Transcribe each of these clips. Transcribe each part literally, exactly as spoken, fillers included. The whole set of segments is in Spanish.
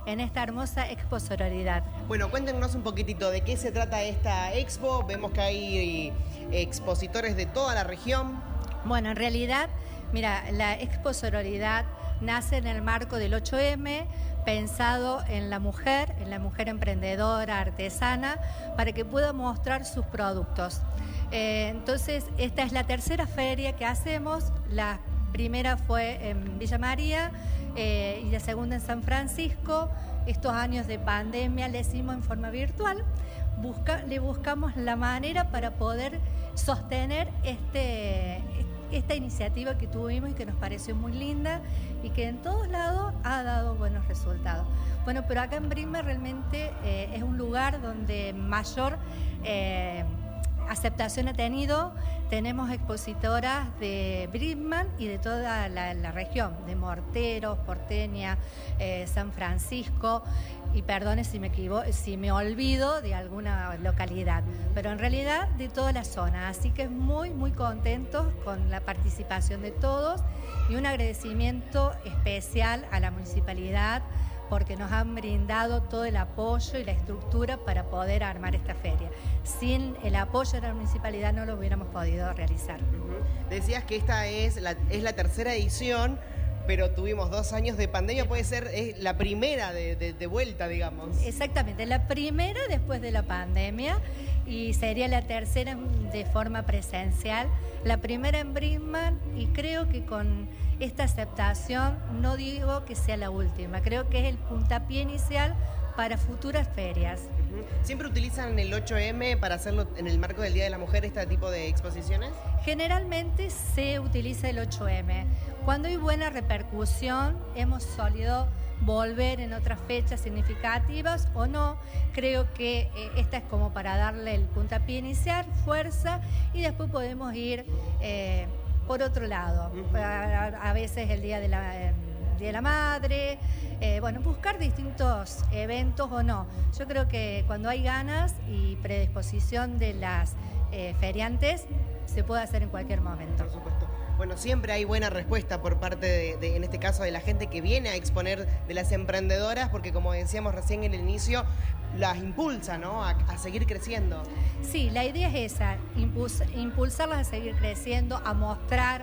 en esta hermosa Expo Sororidad. Bueno, cuéntenos un poquitito de qué se trata esta expo. Vemos que hay expositores de toda la región. Bueno, en realidad, mira, la Expo Sororidad nace en el marco del ocho eme, pensado en la mujer, en la mujer emprendedora, artesana, para que pueda mostrar sus productos. Eh, entonces, esta es la tercera feria que hacemos. La primera fue en Villa María eh, y la segunda en San Francisco. Estos años de pandemia le hicimos en forma virtual. Busca, le buscamos la manera para poder sostener este, esta iniciativa que tuvimos y que nos pareció muy linda y que en todos lados ha dado buenos resultados. Bueno, pero acá en Brinkmann realmente eh, es un lugar donde mayor eh, aceptación ha tenido. Tenemos expositoras de Brinkmann y de toda la, la región, de Morteros, Porteña, eh, San Francisco, y perdone si me equivoco, si me olvido de alguna localidad, pero en realidad de toda la zona, así que muy muy contentos con la participación de todos y un agradecimiento especial a la municipalidad porque nos han brindado todo el apoyo y la estructura para poder armar esta feria. Sin el apoyo de la municipalidad no lo hubiéramos podido realizar. Uh-huh. Decías que esta es la, es la tercera edición, pero tuvimos dos años de pandemia, puede ser es la primera de, de, de vuelta, digamos. Exactamente, la primera después de la pandemia y sería la tercera de forma presencial, la primera en Brinkmann, y creo que con esta aceptación no digo que sea la última, creo que es el puntapié inicial para futuras ferias. Uh-huh. ¿Siempre utilizan el ocho eme para hacerlo en el marco del Día de la Mujer, este tipo de exposiciones? Generalmente se utiliza el ocho eme. Cuando hay buena repercusión, hemos solido volver en otras fechas significativas o no. Creo que eh, esta es como para darle el puntapié inicial, fuerza, y después podemos ir eh, por otro lado. Uh-huh. a, a veces el Día de la... Eh, Día de la Madre, eh, bueno, buscar distintos eventos o no. Yo creo que cuando hay ganas y predisposición de las eh, feriantes, se puede hacer en cualquier momento. Por supuesto. Bueno, siempre hay buena respuesta por parte de, de, en este caso, de la gente que viene a exponer, de las emprendedoras, porque como decíamos recién en el inicio, las impulsa, ¿no?, a, a seguir creciendo. Sí, la idea es esa, impuls, impulsarlas a seguir creciendo, a mostrar,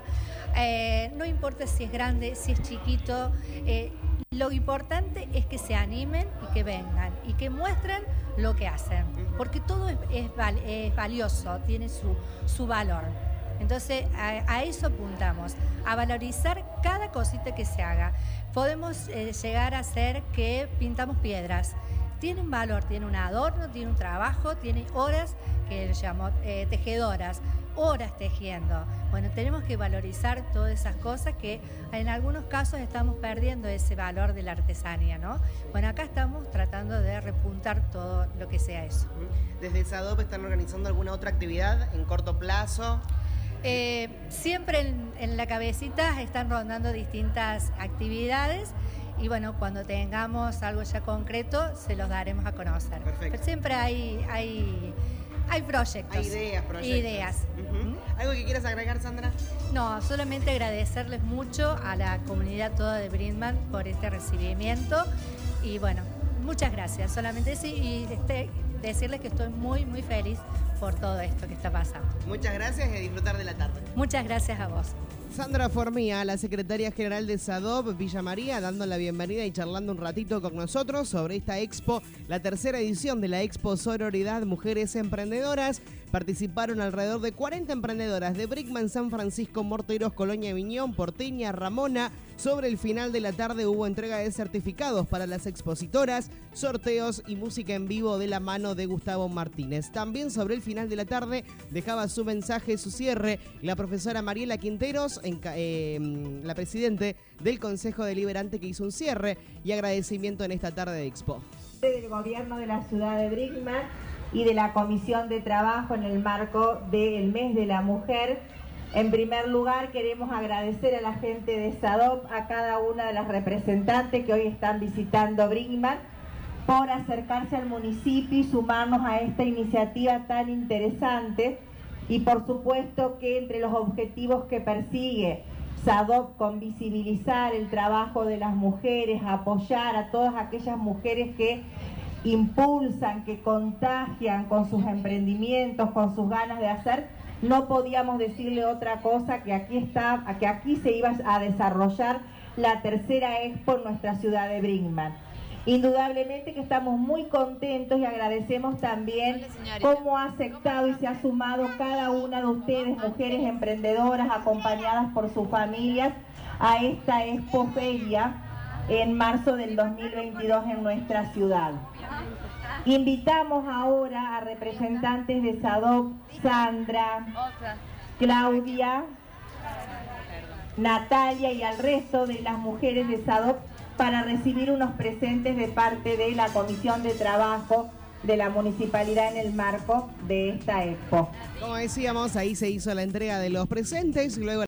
eh, no importa si es grande, si es chiquito, eh, lo importante es que se animen y que vengan y que muestren lo que hacen, porque todo es, es, val, es valioso, tiene su, su valor. Entonces a, a eso apuntamos, a valorizar cada cosita que se haga. Podemos eh, llegar a hacer que pintamos piedras. Tiene un valor, tiene un adorno, tiene un trabajo, tiene horas que le llamo eh, tejedoras, horas tejiendo. Bueno, tenemos que valorizar todas esas cosas que en algunos casos estamos perdiendo ese valor de la artesanía, ¿no? Bueno, acá estamos tratando de repuntar todo lo que sea eso. ¿Desde SADOP están organizando alguna otra actividad en corto plazo? Eh, siempre en, en la cabecita están rondando distintas actividades y bueno, cuando tengamos algo ya concreto se los daremos a conocer. Perfecto. Pero siempre hay, hay, hay proyectos. Hay ideas, proyectos. Ideas. Uh-huh. ¿Mm? ¿Algo que quieras agregar, Sandra? No, solamente agradecerles mucho a la comunidad toda de Brinkmann por este recibimiento y bueno, muchas gracias. Solamente sí, y este, decirles que estoy muy, muy feliz por todo esto que está pasando. Muchas gracias y a disfrutar de la tarde. Muchas gracias a vos. Sandra Formía, la secretaria general de SADOP Villa María, dando la bienvenida y charlando un ratito con nosotros sobre esta expo, la tercera edición de la Expo Sororidad Mujeres Emprendedoras. Participaron alrededor de cuarenta emprendedoras de Brinkmann, San Francisco, Morteros, Colonia Viñón, Porteña, Ramona. Sobre el final de la tarde hubo entrega de certificados para las expositoras, sorteos y música en vivo de la mano de Gustavo Martínez. También sobre el final de la tarde dejaba su mensaje, su cierre, la profesora Mariela Quinteros, en, eh, la presidente del Consejo Deliberante, que hizo un cierre y agradecimiento en esta tarde de Expo. Del gobierno de la ciudad de Brinkmann y de la Comisión de Trabajo en el marco del Mes de la Mujer. En primer lugar, queremos agradecer a la gente de SADOP, a cada una de las representantes que hoy están visitando Brinkmann, por acercarse al municipio y sumarnos a esta iniciativa tan interesante. Y por supuesto que entre los objetivos que persigue SADOP con visibilizar el trabajo de las mujeres, apoyar a todas aquellas mujeres que impulsan, que contagian con sus emprendimientos, con sus ganas de hacer. No podíamos decirle otra cosa que aquí está, que aquí se iba a desarrollar la tercera expo en nuestra ciudad de Brinkmann. Indudablemente que estamos muy contentos y agradecemos también cómo ha aceptado y se ha sumado cada una de ustedes, mujeres emprendedoras acompañadas por sus familias, a esta expo feria en marzo del dos mil veintidós en nuestra ciudad. Invitamos ahora a representantes de SADOP, Sandra, Claudia, Natalia y al resto de las mujeres de SADOP para recibir unos presentes de parte de la Comisión de Trabajo de la Municipalidad en el marco de esta expo. Como decíamos, ahí se hizo la entrega de los presentes y luego